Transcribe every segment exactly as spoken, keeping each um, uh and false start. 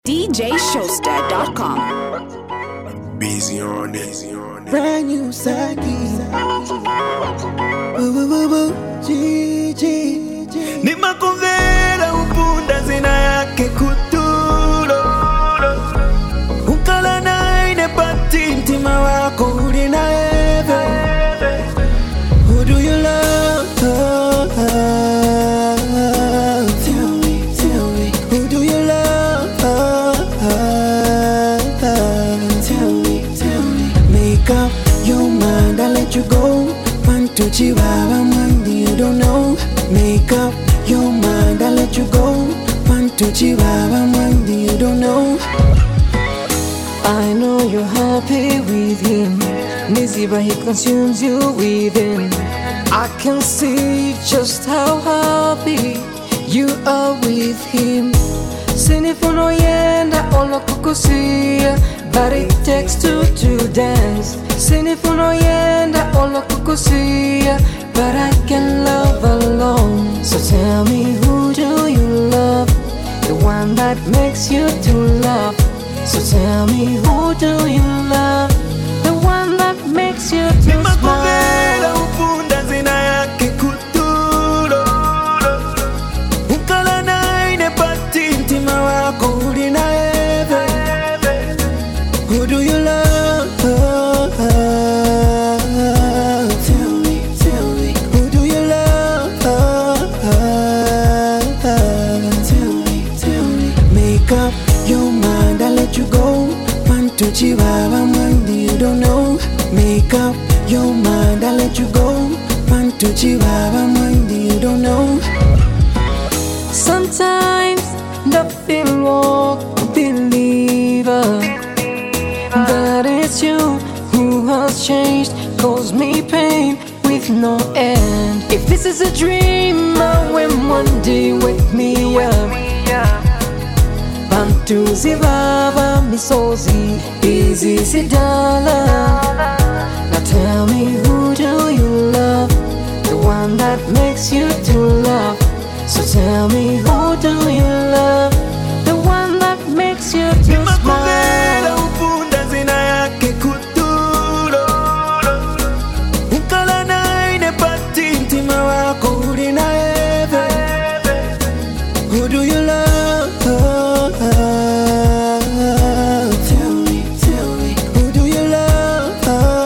D J Showster dot com. Busy on it. Brand new Saki. Woo woo woo woo. G G. Nimakuvera upunda zina yake kuturo. Ukala naine pati ntima wako uli na eve. Who do you love? Tell me, tell me. Who do you love? Tell me, tell me. Make up your mind, I let you go. Pantuchi baba mandi, you don't know. Make up your mind, I let you go. Pantuchi baba mandi, you don't know. I know you're happy with him. Busy, but he consumes you within. I can see just how happy you are with him. Sinifuno yenda olo kukusia, but it takes two to dance. Sinifuno yenda olo kukusia, but I can love alone. So tell me, who do you love? The one that makes you to love. So tell me, who do you love? The one that makes you to Nimakuvera smile. upunda zina yake kuturo. Ukala naine pati ntima wako uli na eve. Who do you love? Tell me, tell me. Who do you love? Tell me, tell me. Make up your mind, I let you go. Pantuchi baba mandi, you don't know. Make up your mind, I let you go. Pantuchi baba mandi, you don't know. Sometimes the feel won't believe that it's you who has changed, caused me pain with no end. If this is a dream, I will one day wake me up. Pantuzi baba misozi, easy sidala. Now tell me, who do you love? The one that makes you to love. So tell me, who do you love? The one that makes you to Nimakuvera smile. upunda zina yake kuturo. Ukala naine pati ntima wako uli na eve. Who do you love? Tell me, tell me. Who do you love?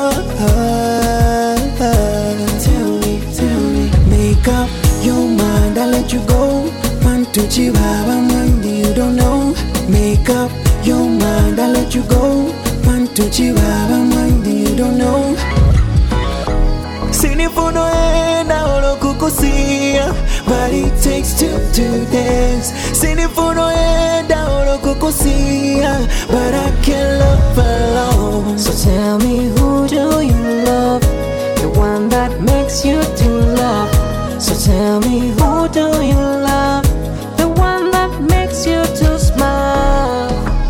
Tell me, tell me. Make up your mind, I let you go. Pantuchi baba mandi, you don't know. Make up your mind, I let you go. Pantuchi baba mandi, you don't know. Sinifuno enda olo kukusia, but it takes two to dance. Sinifuno enda olo kukusia, but I can't love alone. So tell me, who do you love? The one that makes you to love. So tell me, who do you love? The one that makes you to smile.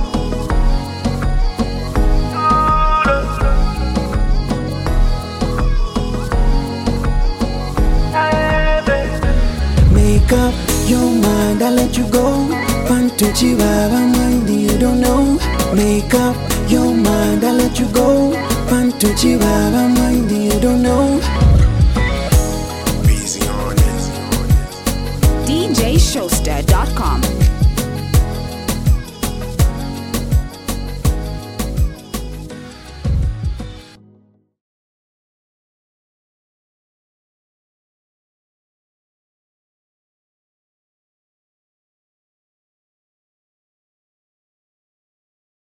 Make up your mind, I let you go. Pantuchi baba mandi, you don't know. Make up your mind, I let you go. Pantuchi baba